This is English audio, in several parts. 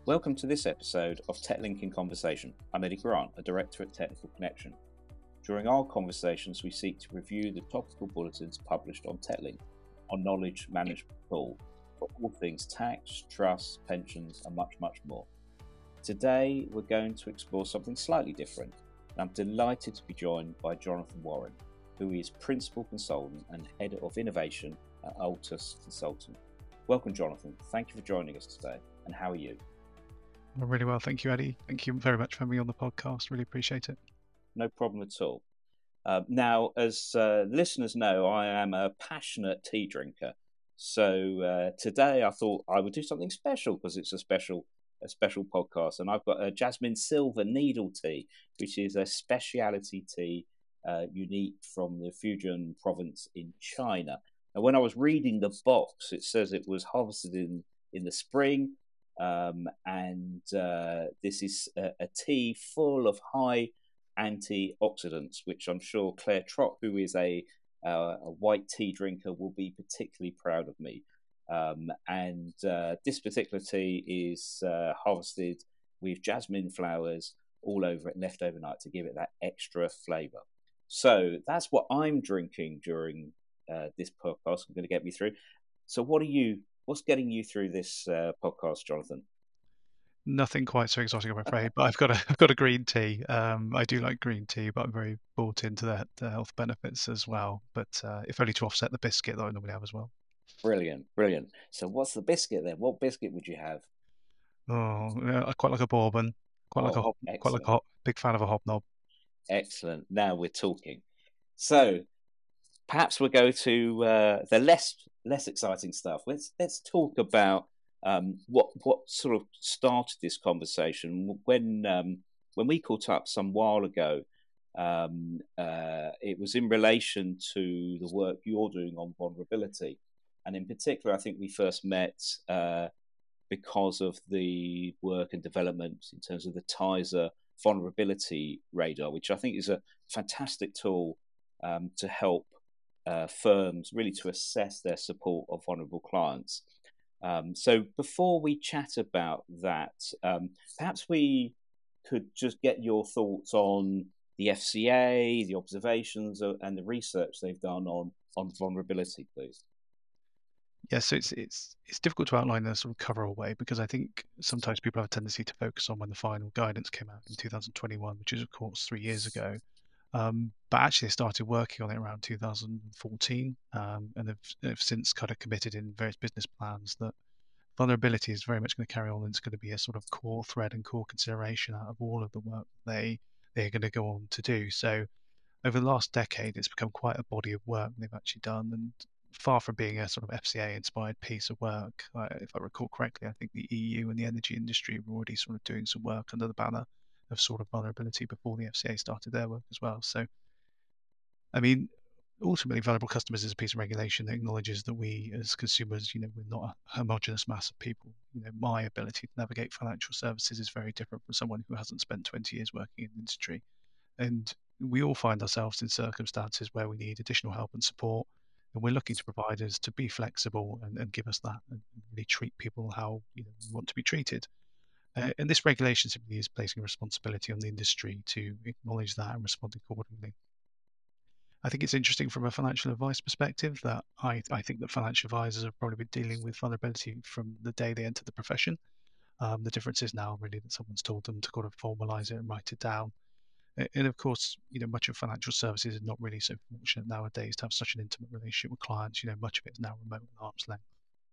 Welcome to this episode of TechLink in Conversation. I'm Eddie Grant, a director at Technical Connection. During our conversations, we seek to review the topical bulletins published on TechLink, our knowledge management tool, for all things tax, trust, pensions, and much, much more. Today, we're going to explore something slightly different. I'm delighted to be joined by Jonathan Warren, who is Principal Consultant and Head of Innovation at Altus Consulting. Welcome, Jonathan. Thank you for joining us today. And how are you? Well, really well, thank you, Eddie. Thank you very much for having me on the podcast. Really appreciate it. No problem at all. Now, as listeners know, I am a passionate tea drinker. So today I thought I would do something special because it's a special podcast. And I've got a Jasmine Silver Needle Tea, which is a specialty tea unique from the Fujian province in China. And when I was reading the box, it says it was harvested in the spring. And this is a tea full of high antioxidants, which I'm sure Claire Trott, who is a white tea drinker, will be particularly proud of me. And this particular tea is harvested with jasmine flowers all over it and left overnight to give it that extra flavour. So that's what I'm drinking during this podcast. I'm going to get me through. So what's getting you through this podcast, Jonathan? Nothing quite so exotic, I'm afraid, but I've got a green tea. I do like green tea, but I'm very bought into that health benefits as well. But if only to offset the biscuit that I normally have as well. Brilliant. So what's the biscuit then? What biscuit would you have? Oh, yeah, I quite like a bourbon. Excellent. Big fan of a hobnob. Excellent. Now we're talking. So perhaps we'll go to the less exciting stuff. Let's talk about what sort of started this conversation when we caught up some while ago. It was in relation to the work you're doing on vulnerability, and in particular, I think we first met because of the work and development in terms of the Tizer vulnerability radar, which I think is a fantastic tool to help firms really to assess their support of vulnerable clients. So before we chat about that, perhaps we could just get your thoughts on the FCA, the observations, and the research they've done on vulnerability, please. Yeah, so it's difficult to outline a sort of cover away because I think sometimes people have a tendency to focus on when the final guidance came out in 2021, which is of course 3 years ago. But actually, they started working on it around 2014, and have since kind of committed in various business plans that vulnerability is very much going to carry on, and it's going to be a sort of core thread and core consideration out of all of the work they're going to go on to do. So over the last decade, it's become quite a body of work they've actually done, and far from being a sort of FCA-inspired piece of work, if I recall correctly, I think the EU and the energy industry were already sort of doing some work under the banner of sort of vulnerability before the FCA started their work as well. So, I mean, ultimately, vulnerable customers is a piece of regulation that acknowledges that we, as consumers, we're not a homogenous mass of people. My ability to navigate financial services is very different from someone who hasn't spent 20 years working in the industry, and we all find ourselves in circumstances where we need additional help and support, and we're looking to providers to be flexible and give us that and really treat people how we want to be treated. And this regulation simply is placing a responsibility on the industry to acknowledge that and respond accordingly. I think it's interesting from a financial advice perspective that I think that financial advisors have probably been dealing with vulnerability from the day they entered the profession. The difference is now really that someone's told them to kind of formalize it and write it down. And of course, much of financial services is not really so fortunate nowadays to have such an intimate relationship with clients. Much of it is now remote and arm's length.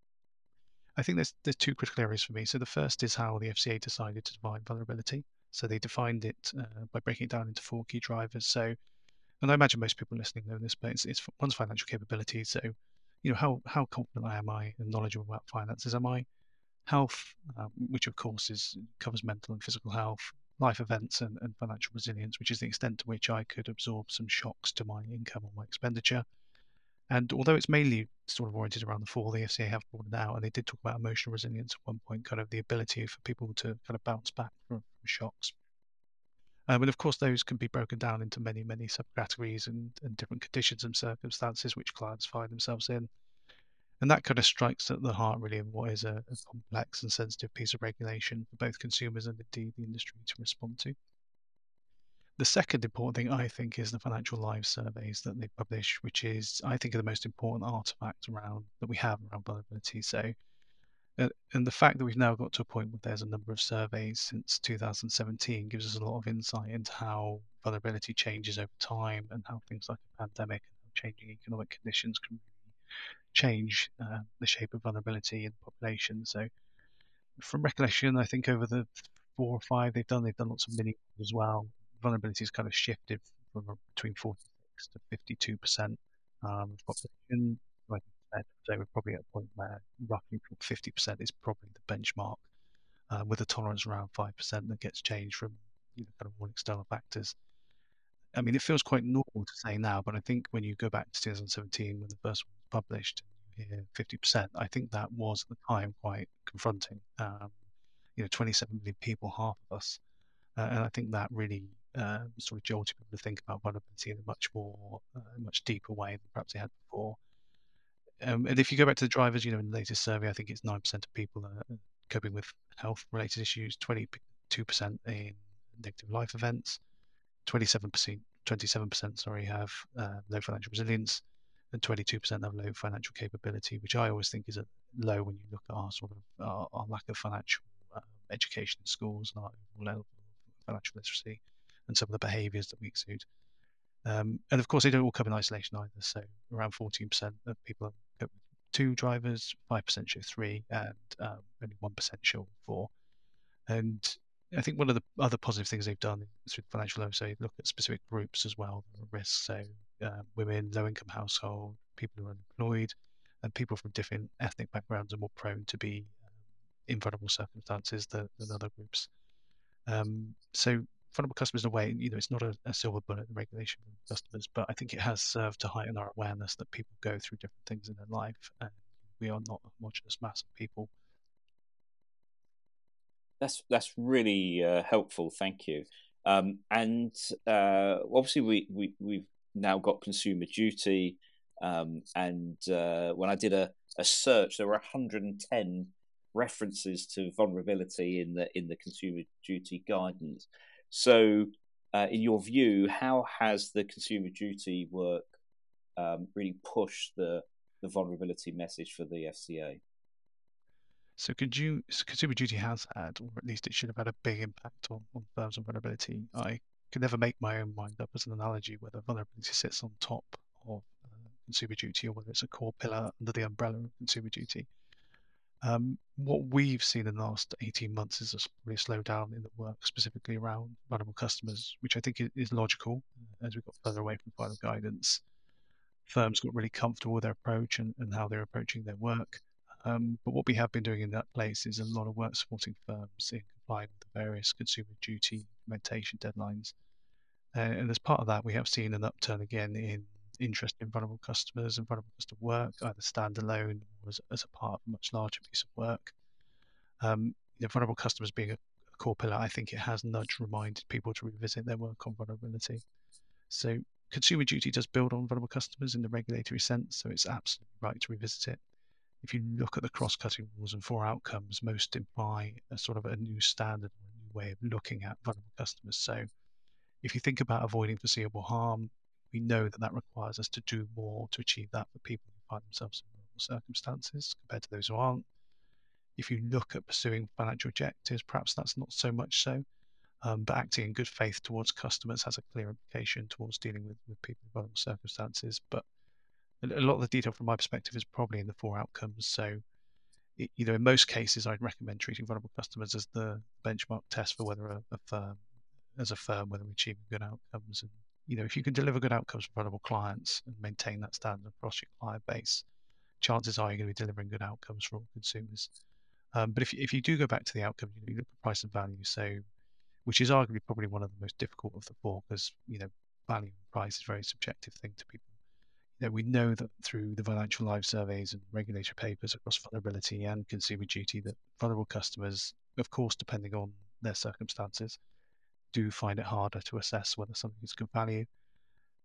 I think there's two critical areas for me. So the first is how the FCA decided to define vulnerability. So they defined it by breaking it down into 4 key drivers. So, and I imagine most people listening know this, but it's one's financial capability. So, how confident am I and knowledgeable about finances am I? Health, which of course covers mental and physical health, life events, and financial resilience, which is the extent to which I could absorb some shocks to my income or my expenditure. And although it's mainly sort of oriented around the 4, the FCA have brought it out, and they did talk about emotional resilience at one point, kind of the ability for people to kind of bounce back from shocks. And of course, those can be broken down into many, many subcategories and different conditions and circumstances which clients find themselves in. And that kind of strikes at the heart, really, of what is a complex and sensitive piece of regulation for both consumers and indeed the industry to respond to. The second important thing, I think, is the financial lives surveys that they publish, which is, I think, are the most important artifact around that we have around vulnerability. So, and the fact that we've now got to a point where there's a number of surveys since 2017 gives us a lot of insight into how vulnerability changes over time and how things like a pandemic and how changing economic conditions can change the shape of vulnerability in the population. So, from recollection, I think over the 4 or 5 they've done lots of mini as well. Vulnerability has kind of shifted from between 46 to 52% of the population. Like I said, so we're probably at a point where roughly 50% is probably the benchmark, with a tolerance around 5% that gets changed from kind of all external factors. I mean, it feels quite normal to say now, but I think when you go back to 2017 when the first one was published, and you hear 50%, I think that was at the time quite confronting. 27 million people, half of us, and I think that really sort of jolted people to think about vulnerability in a much deeper way than perhaps they had before. And if you go back to the drivers, in the latest survey, I think it's 9% of people are coping with health-related issues, 22% in negative life events, 27%, sorry, have low financial resilience, and 22% have low financial capability, which I always think is a low when you look at our sort of our lack of financial education in schools and our level of financial literacy and some of the behaviours that we exude. And of course, they don't all come in isolation either. So around 14% of people have 2 drivers, 5% show 3, and only 1% show 4. And I think one of the other positive things they've done through financial loan, so look at specific groups as well that are at risk. So women, low-income household, people who are unemployed, and people from different ethnic backgrounds are more prone to be in vulnerable circumstances than other groups. So vulnerable customers, in a way, it's not a silver bullet regulation for customers, but I think it has served to heighten our awareness that people go through different things in their life, and we are not a homogenous mass of people. That's really helpful. Thank you. And obviously, we've now got Consumer Duty, and when I did a search, there were 110 references to vulnerability in the Consumer Duty guidance. So, in your view, how has the Consumer Duty work really pushed the vulnerability message for the FCA? So Consumer Duty has had, or at least it should have had, a big impact on firms and vulnerability. I can never make my own mind up as an analogy whether vulnerability sits on top of Consumer Duty or whether it's a core pillar under the umbrella of Consumer Duty. What we've seen in the last 18 months is probably a slowdown in the work specifically around vulnerable customers, which I think is logical as we got further away from final guidance. Firms got really comfortable with their approach and how they're approaching their work. But what we have been doing in that place is a lot of work supporting firms in complying with the various Consumer Duty implementation deadlines. And as part of that, we have seen an upturn again in interest in vulnerable customers and vulnerable customer work, either standalone or as a part of a much larger piece of work. Vulnerable customers being a core pillar, I think it has nudged, reminded people to revisit their work on vulnerability. So Consumer Duty does build on vulnerable customers in the regulatory sense, so it's absolutely right to revisit it. If you look at the cross-cutting rules and 4 outcomes, most imply a sort of a new standard, a new way of looking at vulnerable customers. So if you think about avoiding foreseeable harm, we know that that requires us to do more to achieve that for people who find themselves in vulnerable circumstances compared to those who aren't. If you look at pursuing financial objectives, perhaps that's not so much so, but acting in good faith towards customers has a clear implication towards dealing with people in vulnerable circumstances. But a lot of the detail from my perspective is probably in the 4 outcomes. So, in most cases, I'd recommend treating vulnerable customers as the benchmark test for whether a firm, as a firm, whether we're achieving good outcomes. And, if you can deliver good outcomes for vulnerable clients and maintain that standard across your client base, chances are you're going to be delivering good outcomes for all consumers. But if you do go back to the outcome, you look at price and value, so which is arguably probably one of the most difficult of the 4 because value and price is a very subjective thing to people. We know that through the financial life surveys and regulatory papers across vulnerability and Consumer Duty that vulnerable customers, of course, depending on their circumstances, do find it harder to assess whether something is good value.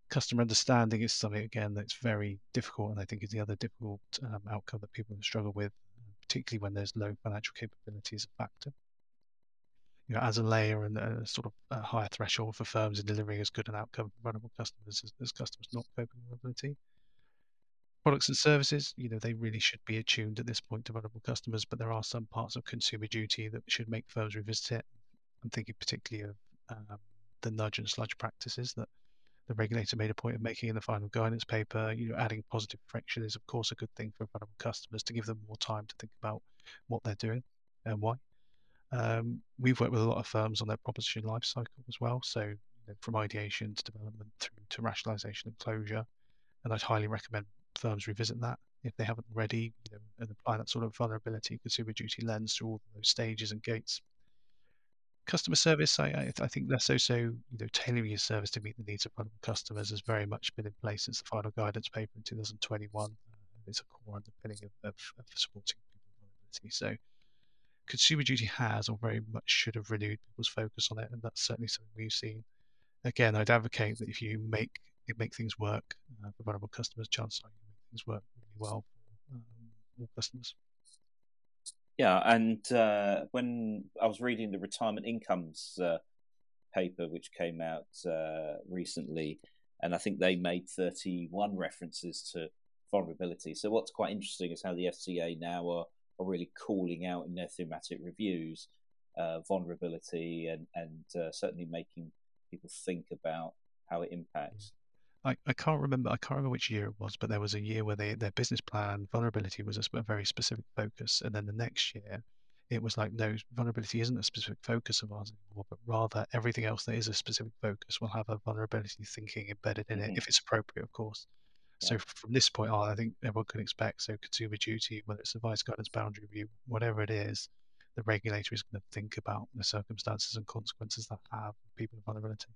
customer understanding is something, again, that's very difficult, and I think is the other difficult outcome that people struggle with, particularly when there's low financial capability as a factor. As a layer and a sort of a higher threshold for firms in delivering as good an outcome for vulnerable customers as customers not coping with vulnerability. Products and services, they really should be attuned at this point to vulnerable customers, but there are some parts of Consumer Duty that should make firms revisit it. I'm thinking particularly of the nudge and sludge practices that the regulator made a point of making in the final guidance paper. Adding positive friction is, of course, a good thing for vulnerable customers to give them more time to think about what they're doing and why. We've worked with a lot of firms on their proposition lifecycle as well, so from ideation to development through to rationalization and closure. And I'd highly recommend firms revisit that if they haven't already, and apply that sort of vulnerability Consumer Duty lens through all those stages and gates. Customer service, I think less so, tailoring your service to meet the needs of vulnerable customers has very much been in place since the final guidance paper in 2021. It's a core underpinning of supporting people with vulnerability. So Consumer Duty has, or very much should have, renewed people's focus on it, and that's certainly something we've seen. Again, I'd advocate that if you make things work for vulnerable customers, chances are you make things work really well for all customers. Yeah, and when I was reading the retirement incomes paper, which came out recently, and I think they made 31 references to vulnerability. So what's quite interesting is how the FCA now are really calling out in their thematic reviews vulnerability and certainly making people think about how it impacts. I can't remember which year it was, but there was a year where their business plan vulnerability was a very specific focus, and then the next year it was like, no, vulnerability isn't a specific focus of ours anymore, but rather everything else that is a specific focus will have a vulnerability thinking embedded in it, if it's appropriate, of course. So Yeah. from this point on, I think everyone can expect, so Consumer Duty, whether it's advice, guidance, boundary review, whatever it is, the regulator is going to think about the circumstances and consequences that have people with vulnerability.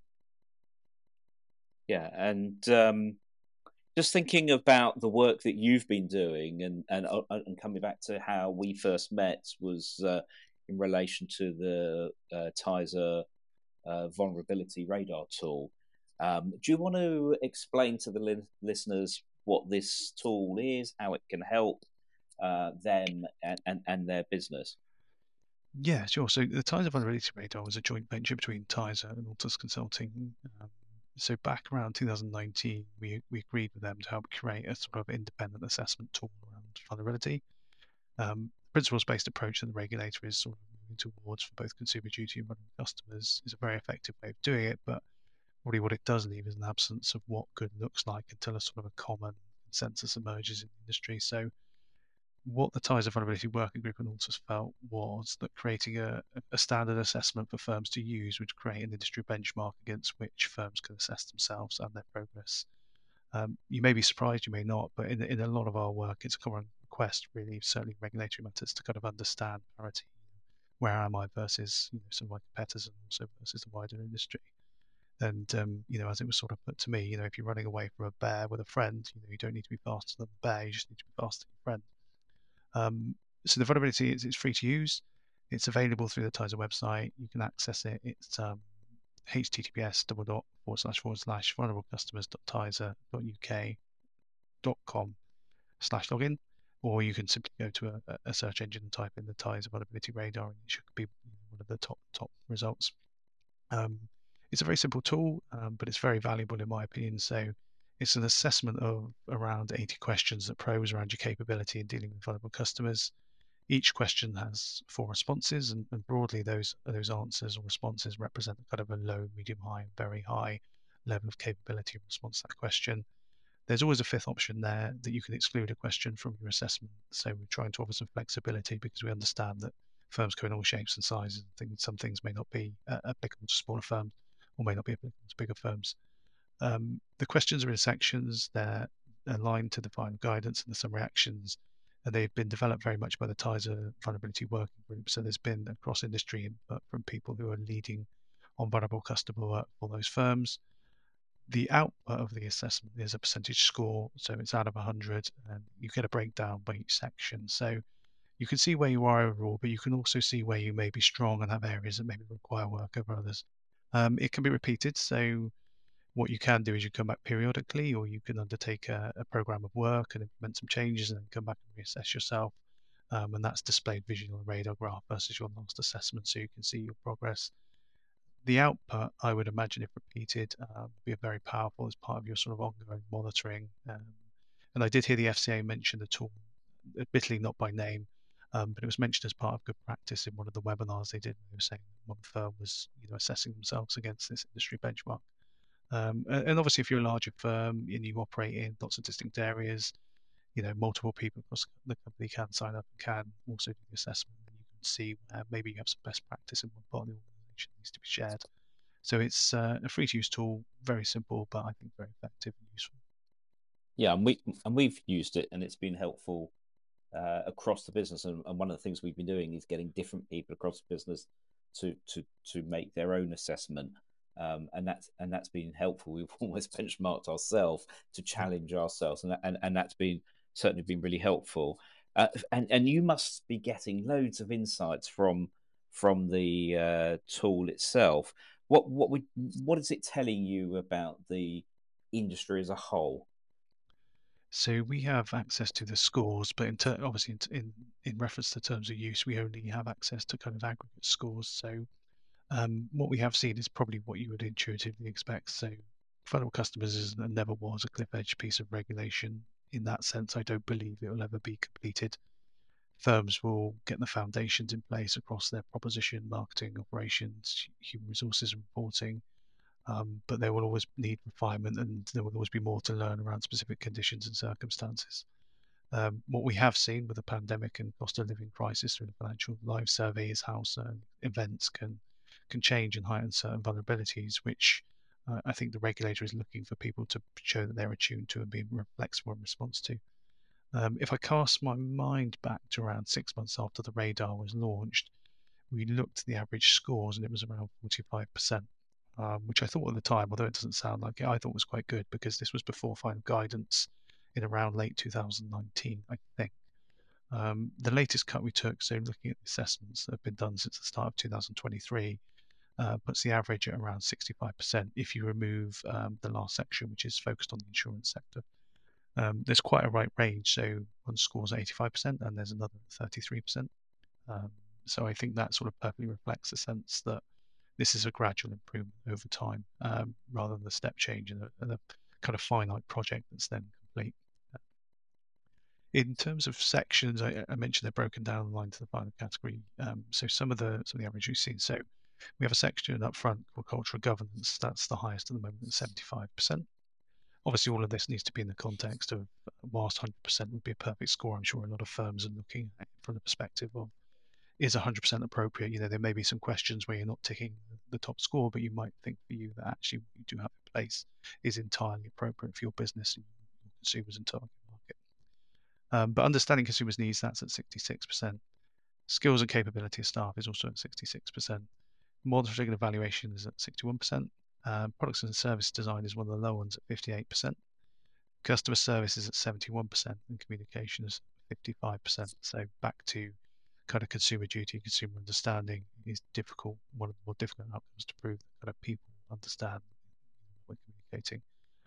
Yeah, and just thinking about the work that you've been doing, and coming back to how we first met was in relation to the Tizer vulnerability radar tool. Do you want to explain to the listeners what this tool is, how it can help them and their business? Yeah, sure. So the Tizer Vulnerability Radar was a joint venture between Tizer and Altus Consulting. So back around 2019, we agreed with them to help create a sort of independent assessment tool around vulnerability. Principles-based approach that the regulator is sort of moving towards for both Consumer Duty and vulnerable customers is a very effective way of doing it, but probably what it does leave is an absence of what good looks like until a sort of a common consensus emerges in the industry. So what the Tizer Vulnerability Working Group and Altus felt was that creating a standard assessment for firms to use would create an industry benchmark against which firms can assess themselves and their progress. You may be surprised, you may not, but in a lot of our work, it's a common request, really, certainly regulatory matters, to kind of understand parity. Where am I versus some of my competitors, and also versus the wider industry? And as it was sort of put to me, if you're running away from a bear with a friend, you don't need to be faster than the bear, you just need to be faster than your friend. So the vulnerability is free to use. It's available through the Tizer website. You can access it. It's https://vulnerablecustomers.tizer.uk.com/login, or you can simply go to a search engine and type in the Tizer Vulnerability Radar, and it should be one of the top results. It's a very simple tool, but it's very valuable in my opinion. So it's an assessment of around 80 questions that probes around your capability in dealing with vulnerable customers. Each question has 4 responses, and broadly those answers or responses represent kind of a low, medium, high, and very high level of capability in response to that question. There's always a fifth option there that you can exclude a question from your assessment. So we're trying to offer some flexibility because we understand that firms come in all shapes and sizes. Some things may not be applicable to smaller firms or may not be applicable to bigger firms. The questions are in sections. They're aligned to the final guidance and the summary actions, and they've been developed very much by the Tizer Vulnerability Working Group. So there's been a cross-industry input from people who are leading on vulnerable customer work for those firms. The output of the assessment is a percentage score, so it's out of 100, and you get a breakdown by each section. So you can see where you are overall, but you can also see where you may be strong and have areas that maybe require work over others. It can be repeated, so What you can do is you come back periodically, or you can undertake a program of work and implement some changes and then come back and reassess yourself. And that's displayed visually on a radar graph versus your last assessment, so you can see your progress. The output, I would imagine, if repeated, would be very powerful as part of your sort of ongoing monitoring. And I did hear the FCA mention the tool, admittedly not by name, but it was mentioned as part of good practice in one of the webinars they did. They were saying one firm was, assessing themselves against this industry benchmark. And obviously, if you're a larger firm and you operate in lots of distinct areas, multiple people across the company can sign up and can also do the assessment. And you can see where maybe you have some best practice in one part of the organization that needs to be shared. So it's a free to use tool, very simple, but I think very effective and useful. Yeah, and we've used it, and it's been helpful across the business. And one of the things we've been doing is getting different people across the business to make their own assessment, and that's been helpful. We've almost benchmarked ourselves to challenge ourselves, and that's been certainly been really helpful. And you must be getting loads of insights from the tool itself. What is it telling you about the industry as a whole? So we have access to the scores, but obviously in reference to terms of use, we only have access to kind of aggregate scores. So what we have seen is probably what you would intuitively expect. So vulnerable customers is and never was a cliff edge piece of regulation. In that sense, I don't believe it will ever be completed. Firms will get the foundations in place across their proposition, marketing, operations, human resources, and reporting. But they will always need refinement, and there will always be more to learn around specific conditions and circumstances. What we have seen with the pandemic and cost of living crisis through the Financial Lives Survey is how certain events can change and heighten certain vulnerabilities, which I think the regulator is looking for people to show that they're attuned to and being flexible in response to. If I cast my mind back to around 6 months after the radar was launched, we looked at the average scores and it was around 45%, which I thought at the time, although it doesn't sound like it, I thought was quite good because this was before final guidance in around late 2019, I think. The latest cut we took, so looking at the assessments that have been done since the start of 2023, puts the average at around 65% if you remove the last section, which is focused on the insurance sector. There's quite a right range, so one scores 85% and there's another 33%. So I think that sort of perfectly reflects the sense that this is a gradual improvement over time, rather than a step change and a kind of finite project that's then complete. In terms of sections, I mentioned they're broken down in line to the final category. So some of the average we've seen. So we have a section up front called cultural governance. That's the highest at the moment at 75%. Obviously, all of this needs to be in the context of, whilst 100% would be a perfect score, I'm sure a lot of firms are looking at it from the perspective of, is 100% appropriate? There may be some questions where you're not ticking the top score, but you might think for you that actually what you do have in place is entirely appropriate for your business and your consumers and target market. But understanding consumers' needs, that's at 66%. Skills and capability of staff is also at 66%. Monitoring and evaluation is at 61%. Products and service design is one of the low ones at 58%. Customer service is at 71%, and communication is 55%. So back to kind of consumer duty, consumer understanding is difficult. One of the more difficult outcomes to prove that kind of people understand what we're communicating.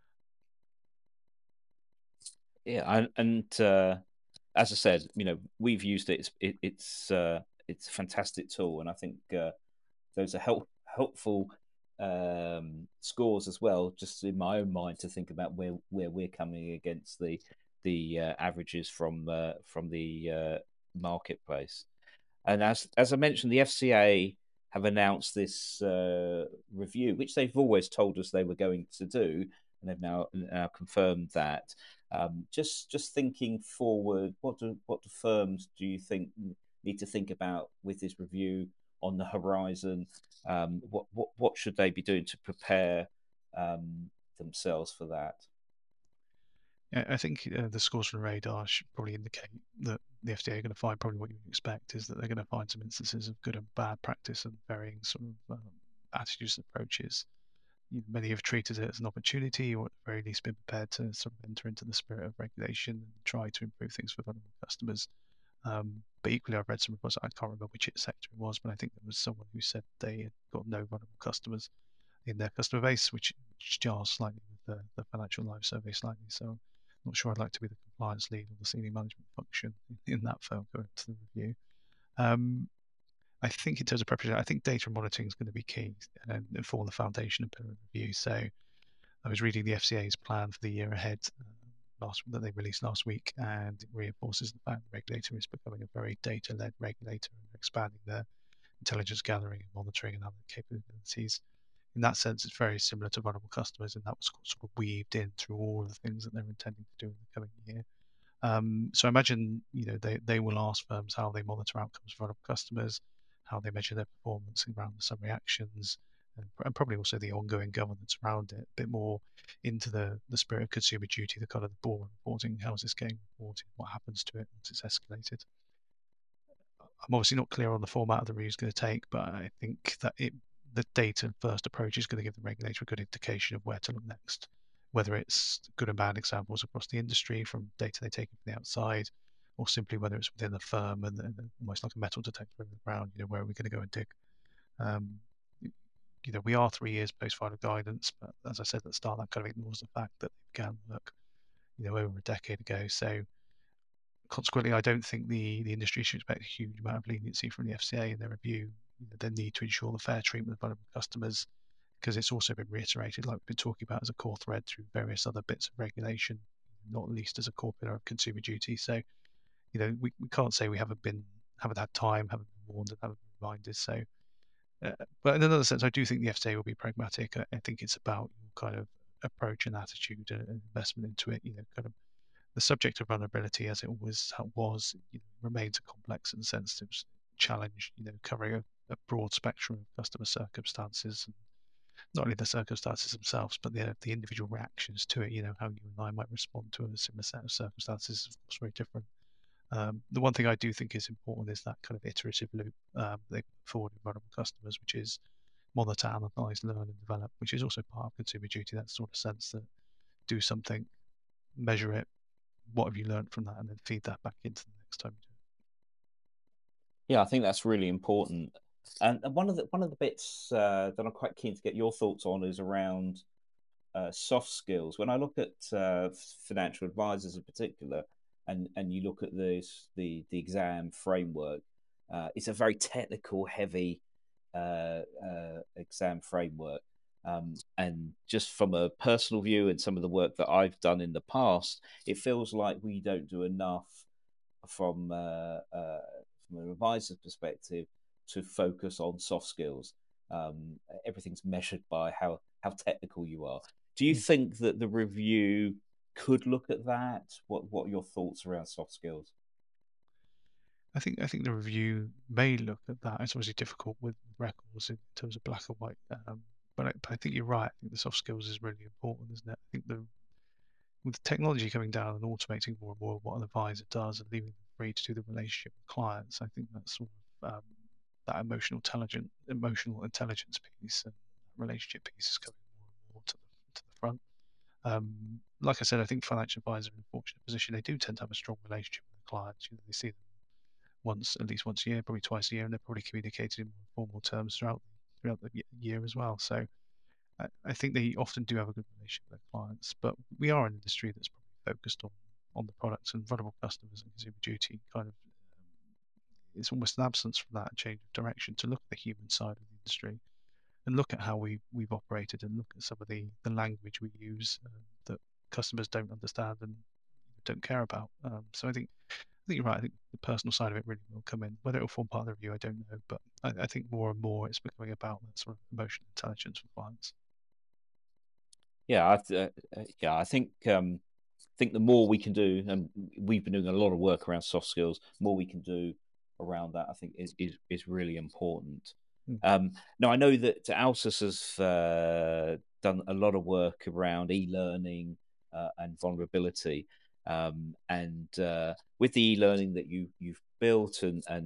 Yeah, and as I said, we've used it. It's a fantastic tool, and I think those are helpful scores as well. Just in my own mind to think about where we're coming against the averages from the marketplace. And as I mentioned, the FCA have announced this review, which they've always told us they were going to do, and they've now confirmed that. Just thinking forward, what do firms do you think need to think about with this review on the horizon? What should they be doing to prepare themselves for that? I think the scores from radar should probably indicate that the FDA are going to find probably what you would expect is that they're going to find some instances of good and bad practice and varying sort of attitudes and approaches. Many have treated it as an opportunity, or at the very least been prepared to sort of enter into the spirit of regulation and try to improve things for vulnerable customers. But equally, I've read some reports, I can't remember which sector it was, but I think there was someone who said they had got no vulnerable customers in their customer base, which which jars slightly with the Financial Lives Survey slightly. So I'm not sure I'd like to be the compliance lead or the senior management function in that firm going to the review. I think in terms of preparation, I think data monitoring is going to be key for the foundation and peer review. So I was reading the FCA's plan for the year ahead that they released last week, and it reinforces the fact the regulator is becoming a very data-led regulator and expanding their intelligence gathering and monitoring and other capabilities. In that sense, it's very similar to vulnerable customers, and that was sort of weaved in through all of the things that they're intending to do in the coming year. So I imagine they will ask firms how they monitor outcomes for vulnerable customers, how they measure their performance around the summary actions, and probably also the ongoing governance around it. A bit more into the spirit of consumer duty, the kind of the board reporting, how is this getting reported, what happens to it once it's escalated. I'm obviously not clear on the format of the review is going to take, but I think that the data first approach is going to give the regulator a good indication of where to look next, whether it's good and bad examples across the industry from data they take from the outside, or simply whether it's within the firm and almost like a metal detector in the ground, where are we going to go and dig? We are 3 years post final guidance, but as I said at the start, that kind of ignores the fact that they began work, over a decade ago. So consequently, I don't think the industry should expect a huge amount of leniency from the FCA in their review. They need to ensure the fair treatment of vulnerable customers, because it's also been reiterated, like we've been talking about, as a core thread through various other bits of regulation, not least as a core pillar of consumer duty. So, we can't say we haven't had time, haven't been warned, and haven't been reminded. So, but in another sense, I do think the FCA will be pragmatic. I think it's about kind of approach and attitude and investment into it. Kind of the subject of vulnerability, as it always was, remains a complex and sensitive challenge. Covering a broad spectrum of customer circumstances, and not only the circumstances themselves, but the individual reactions to it. How you and I might respond to a similar set of circumstances is, of course, very different. The one thing I do think is important is that kind of iterative loop they put forward in vulnerable customers, which is monitor, analyze, learn, and develop, which is also part of consumer duty. That sort of sense that do something, measure it, what have you learned from that, and then feed that back into the next time you do it. Yeah, I think that's really important. And one of the bits that I'm quite keen to get your thoughts on is around soft skills. When I look at financial advisors in particular, and you look at the exam framework, it's a very technical, heavy exam framework. And just from a personal view and some of the work that I've done in the past, it feels like we don't do enough from an advisor's perspective to focus on soft skills. Everything's measured by how technical you are. Do you it. think that the review could look at that? What are your thoughts around soft skills? I think the review may look at that. It's obviously difficult with records in terms of black and white, but I think you're right. I think the soft skills is really important, isn't it? I think with technology coming down and automating more and more of what an advisor does and leaving them free to do the relationship with clients, I think that sort of that emotional intelligence piece and relationship piece is coming more and more to the front. Like I said, I think financial advisors are in a fortunate position. They do tend to have a strong relationship with the clients. They see them at least once a year, probably twice a year, and they're probably communicated in more formal terms throughout the year as well. So I think they often do have a good relationship with their clients. But we are an industry that's probably focused on the products, and vulnerable customers and consumer duty kind of it's almost an absence from that change of direction to look at the human side of the industry and look at how we've operated and look at some of the language we use that customers don't understand and don't care about. So I think you're right. I think the personal side of it really will come in. Whether it will form part of the review, I don't know. But I think more and more it's becoming about that sort of emotional intelligence for clients. Yeah, I think the more we can do, and we've been doing a lot of work around soft skills, more we can do around that, I think is really important. Mm. Now, I know that Alsus has done a lot of work around e-learning and vulnerability, and with the e-learning that you've built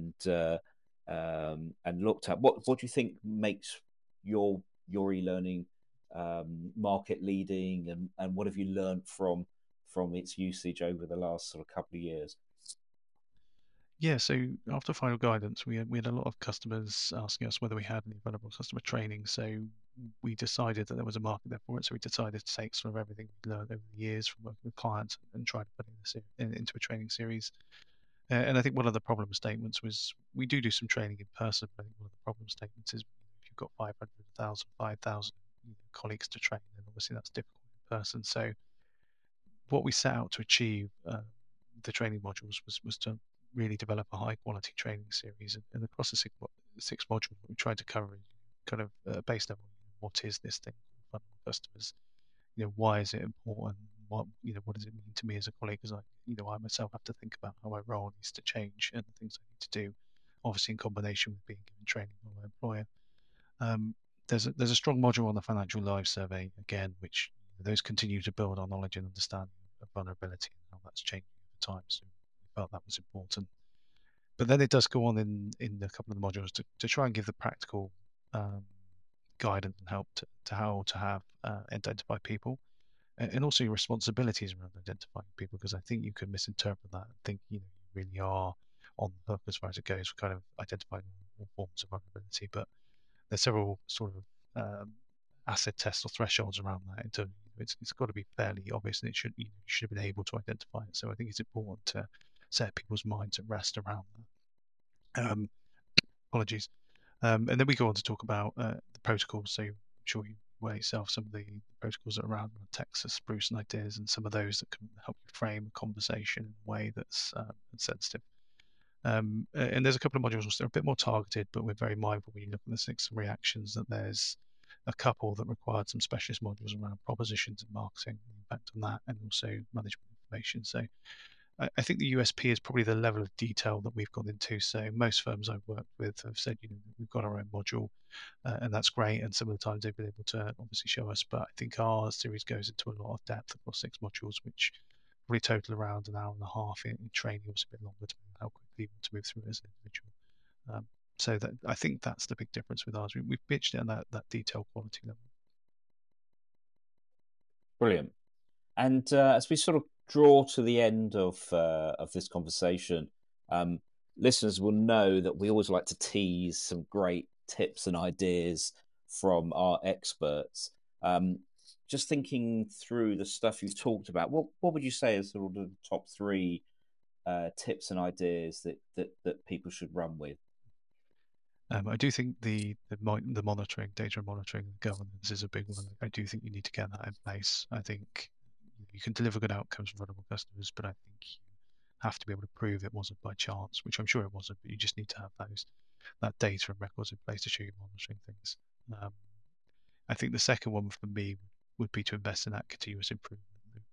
and looked at, what do you think makes your e-learning market leading, and what have you learned from its usage over the last sort of couple of years? Yeah, so after final guidance, we had a lot of customers asking us whether we had any available customer training. So we decided that there was a market there for it. So we decided to take sort of everything we learned over the years from working with clients and try to put into a training series. And I think one of the problem statements was we do some training in person, but I think one of the problem statements is if you've got 500, 1,000, 5,000 colleagues to train, then obviously that's difficult in person. So what we set out to achieve, the training modules, was to really develop a high quality training series. And across the six modules, what we tried to cover is kind of base level. What is this thing called vulnerable customers? Why is it important? What does it mean to me as a colleague? Because I myself have to think about how my role needs to change and the things I need to do, obviously in combination with being given training by my employer. Um, there's a strong module on the financial lives survey again, which those continue to build our knowledge and understanding of vulnerability and how that's changing over time. So we felt that was important. But then it does go on in a couple of the modules to try and give the practical guidance and help to how to have identify people, and also your responsibilities around identifying people, because I think you could misinterpret that and think you really are on the hook as far as it goes for kind of identifying all forms of vulnerability. But there's several sort of acid tests or thresholds around that. In terms, it's got to be fairly obvious, and you should have been able to identify it. So I think it's important to set people's minds at rest around that. Apologies. And then we go on to talk about the protocols. So I'm sure you aware yourself some of the protocols that are around Texas, Spruce, and ideas, and some of those that can help you frame a conversation in a way that's sensitive. And there's a couple of modules that are a bit more targeted, but we're very mindful when you look at the 6 reactions that there's a couple that required some specialist modules around propositions and marketing, the impact on that, and also management information. So I think the USP is probably the level of detail that we've gone into. So most firms I've worked with have said, we've got our own module, and that's great. And some of the times they've been able to obviously show us, but I think our series goes into a lot of depth across 6 modules, which probably total around an hour and a half in training, obviously a bit longer to how quickly you want to move through it as an individual. So that I think that's the big difference with ours. We've pitched it at that detail quality level. Brilliant. And as we sort of draw to the end of this conversation, listeners will know that we always like to tease some great tips and ideas from our experts. Just thinking through the stuff you've talked about, what would you say is sort of the top 3 tips and ideas that people should run with? I do think the monitoring, data monitoring, and governance is a big one. I do think you need to get that in place. I think you can deliver good outcomes for vulnerable customers, but I think you have to be able to prove it wasn't by chance, which I'm sure it wasn't. But you just need to have that data and records in place to show you're monitoring things. I think the second one for me would be to invest in that continuous improvement.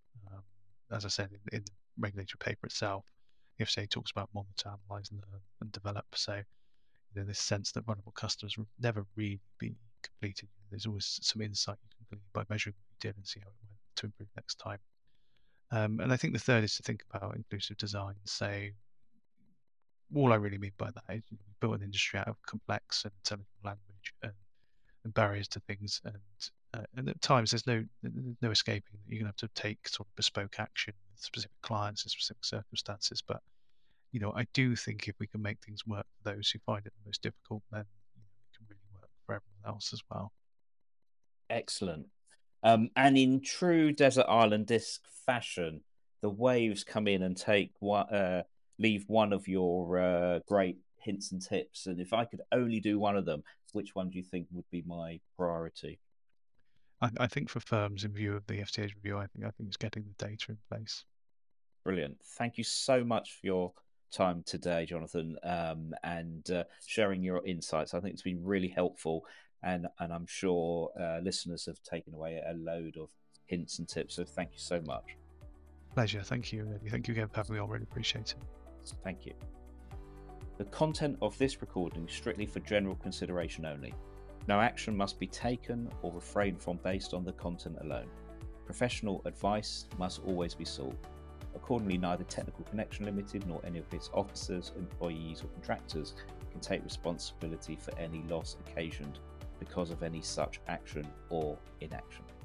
As I said in the regulatory paper itself, the FCA talks about monitor, analyze, learn, and develop. So this sense that vulnerable customers will never really be completed. There's always some insight you can glean by measuring what you did and see how it went to improve next time. And I think the third is to think about inclusive design. So all I really mean by that is we built an industry out of complex and intelligible language and barriers to things, and at times there's no escaping that you're going to have to take sort of bespoke action with specific clients and specific circumstances. But I do think if we can make things work for those who find it the most difficult, then it can really work for everyone else as well. Excellent. And in true Desert Island Disc fashion, the waves come in and leave one of your great hints and tips. And if I could only do one of them, which one do you think would be my priority? I think for firms, in view of the FCA's review, I think it's getting the data in place. Brilliant. Thank you so much for your time today, Jonathan, and sharing your insights. I think it's been really helpful, and I'm sure listeners have taken away a load of hints and tips. So thank you so much. Pleasure. Thank you. Thank you again for having me on. Really appreciate it. Thank you. The content of this recording is strictly for general consideration only. No action must be taken or refrained from based on the content alone. Professional advice must always be sought. Accordingly, neither Technical Connection Limited nor any of its officers, employees or contractors can take responsibility for any loss occasioned because of any such action or inaction.